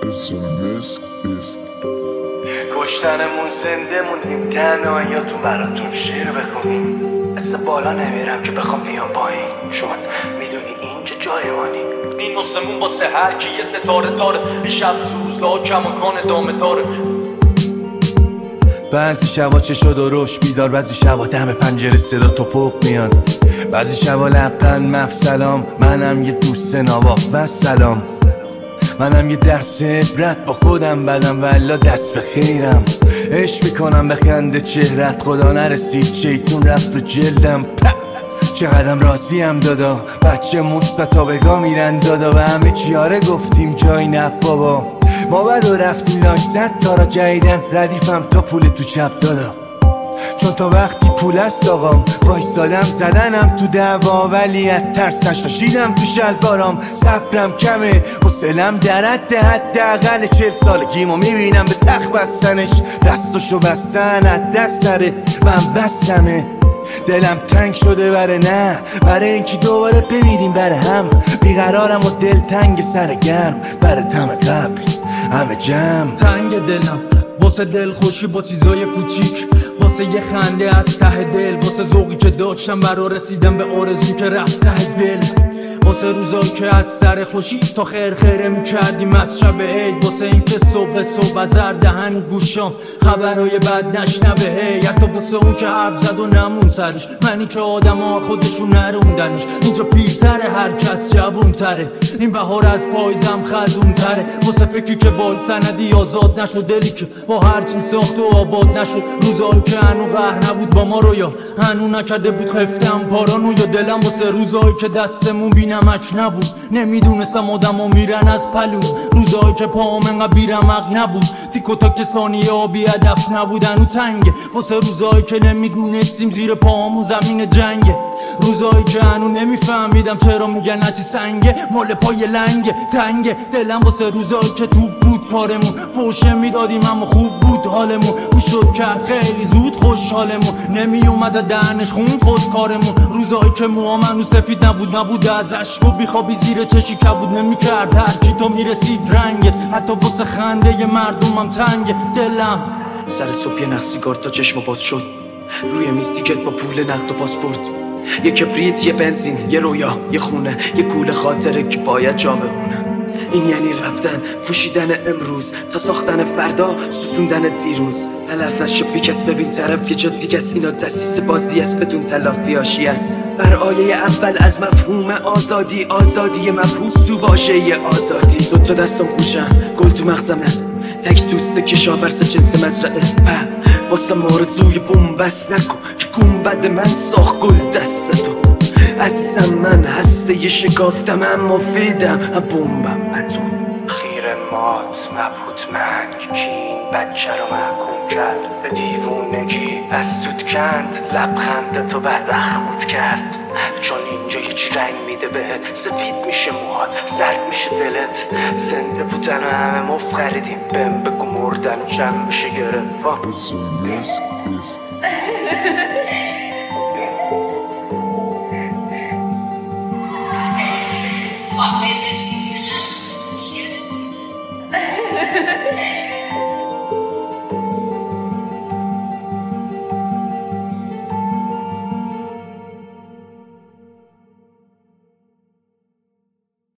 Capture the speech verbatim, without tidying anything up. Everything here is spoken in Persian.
کشتنمون زنده موندیم تنهاییاتون براتون شعر بخونیم. مثل بالا نمیرم که بخوام بیام پایین، چون میدونی اینجا جای مانی. این نصمون با سحر که یه ستاره داره، شب سوزا کماکان دامه داره. بعضی شبا چه شد و روش بیدار، بعضی شبا دم پنجره صدا توپق میاد، بعضی شبا لبخند مف سلام. منم یه دوست نوا و سلام، منم یه درس عبرت با خودم بدم والا دست به خیرم. عشق میکنم به خنده چهرت، خدا نرسید شیطون رفت و جلدم. چقدرم راضیم دادا، بچه مثبت بگاه میرن دادا، و همه چیاره گفتیم جای نه بابا. ما بدو رفتیم لاش زد تارا جدیدن، ردیفم تا پول تو چپ دادا، چون تا وقتی پول است آقام وایسادم زدنم تو دعوا، ولی از ترس نشاشیدم تو شلوارام. صبرم کمه حوصله‌ام در حد حداقل چهل سالگیمو میبینم به تخت بستنش، دستشو بستن از دست نره. من بستمه دلم تنگ شده بره نه برای اینکه دوباره بمیریم بره هم. بیقرارم و دل تنگ سر گرم بره تم قبل همه جمع. تنگ دلم واسه دل خوشی با چیزای کوچیک، واسه یه خنده از ته دل، واسه ذوقی که داشتم برا رسیدم به آرزو که رفت ته دل، واسه روزایی که از سر خوشی تا خیر خیره میکردیم از شب عید، واسه این که صبح صبح زر دهن گوشام خبرهای بد نشنوه هی، حتی واسه اون که حرف زد و نمون سرش، منی که آدم ها خودشون نروندنش. اینجا پیرتره هر کس جوون تره، این بهار از پایزم خزون تره، واسه فکری که بال سندی آزاد نشد، دلی که با هر چی ساخت و آباد نشد، روزایی که هنو قهر نبود با ما رو، یا هنو نکده بود خفتم پارانو، یا دلم واسه روزایی که دستمون بینمک نبود، نمیدونستم آدم ها میرن از پلو، روزایی که پاهم انقدر بیرمق نبود، تیک و تاک ثانیه ها بی هدف نبودن و تنگه، واسه روزایی که نمیدونستیم زیر پاهامون زمین جنگه، روزایی که هنو نمیفهمیدم چرا میگن هرچی سنگه مال پای لنگه تنگه. دلم واسه روزایی که تو بود کارمون، فوشه میدادیم اما خوب بود حالمون، میشد کرد خیلی زود خوشحالمون، نمیومد دهنش خون خود کارمون، روزایی که موام هنو سفید نبود، نبود از عشق و بیخوابی زیر چشی کبود، نمیکرد هر کی تو میرسید رنگت، حتی واسه خنده ی مردمم تنگه. دلم سر صبح یه نخ سیگار تا چشم باز شد، روی میز تیکت با پول نقد و پاسپورت، یه کبریت یه بنزین یه رویا یه خونه یه کوله خاطره که باید جا بمونه. این یعنی رفتن پوشیدن امروز تا ساختن فردا، سوسوندن دیروز. تلف نشو بیکس ببین طرف یه جا دیگه است، اینا دستیس بازی است بدون تلافی آشی است. بر آیه اول از مفهوم آزادی، آزادی مبحوث تو واژه آزادی. دوتا دستم خوشن گل تو مغزمه، تک دوست کشاورز جنس مزرعه، واسه مارزوی بومبست نکن که گنبد من ساخت گل دستتو. عزیزم من هسته ی شکافتم اما فیدم هم بومبم اتو. خیر مات مبهوت منگ کی این بچه رو محکوم کرد به دیوونگی، از توت کند لبخند تو بعد رخموت کرد، چون اینجا یه چی رنگ میده بهت، سفید میشه موهات زرد میشه دلت. زنده بودن و همه مفت خریدیم، بهم بگو مردن چند میشه گرفت. Oh,